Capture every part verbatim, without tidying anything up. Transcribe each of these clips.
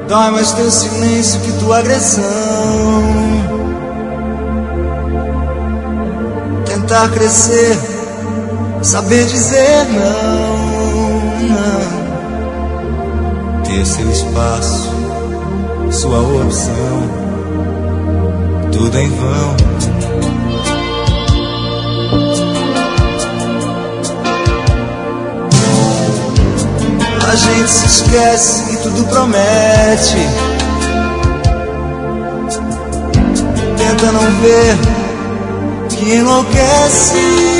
Dói mais teu silêncio que tua agressão. Tentar crescer, saber dizer não, não. Ter seu espaço, sua opção, tudo em vão. A gente se esquece e tudo promete. Tenta não ver que enlouquece.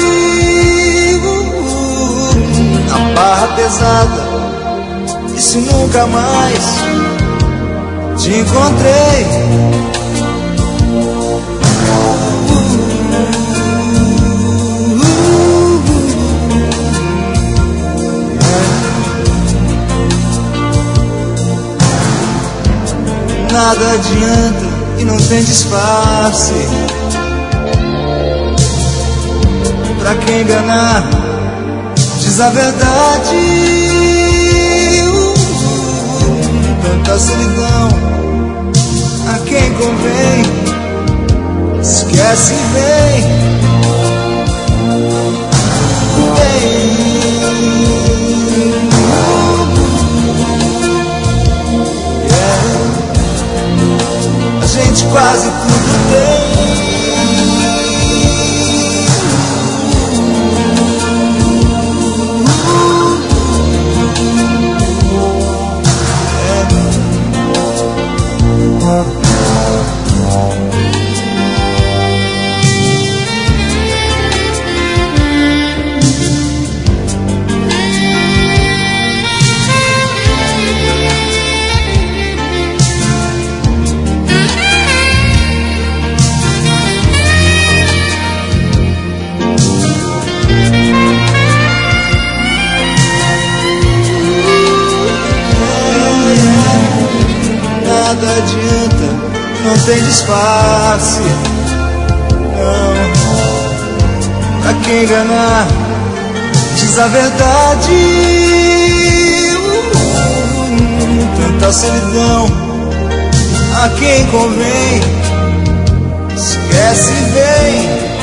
A barra pesada, e se nunca mais te encontrei. Nada adianta e não tem disfarce. Pra quem enganar, diz a verdade. Tanta solidão, a quem convém, esquece e vem. Vem. A gente quase tudo tem. Nada adianta, não tem disfarce. Não, pra quem enganar, diz a verdade. Tanta solidão, a quem convém, esquece e vem.